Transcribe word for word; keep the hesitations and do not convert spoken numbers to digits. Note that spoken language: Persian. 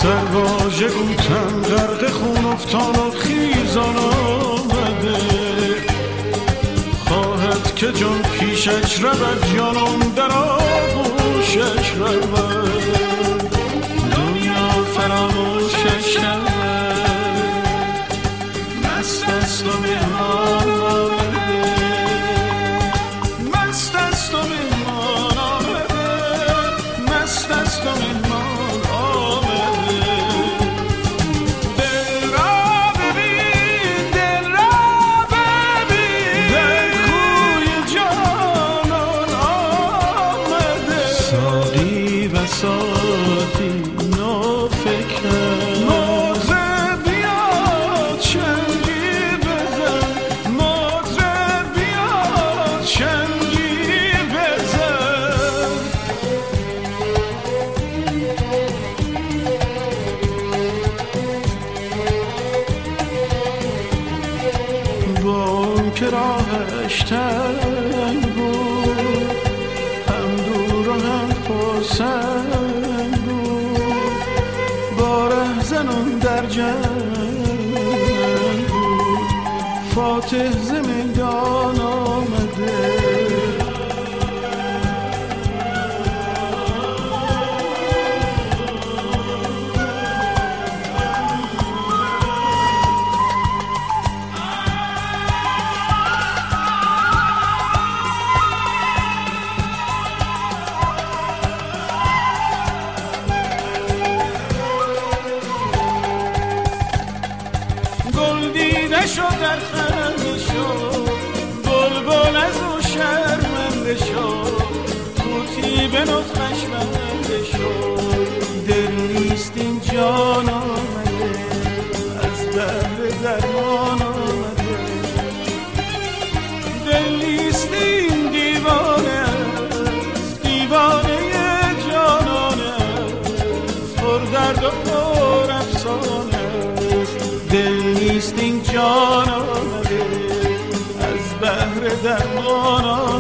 واژه گوتن غرق خون افتان و خیزان آمده، خواهد که جان پیشش رود جانم در آغوشش رود، دنیا فراموشش شود، مست است و مهمان آمده، مست است و مهمان آمده، مست است و مهمان که راهش تنگ بود، هم دور و هم خرسند بود، با رهزنان در جنگ بود، فاتح ز میدان آمده. شد در خنده شد، بلبل از او شرمنده شد، طوطی به نطقش بنده شد، دل نیست این جان آمده، از بهر درمان آمده، دل نیست این دیوانه است، دیوانه جانانه است، پر درد و پر افسانه است، دل نیست این جان آمده، از بهر درمان آمده.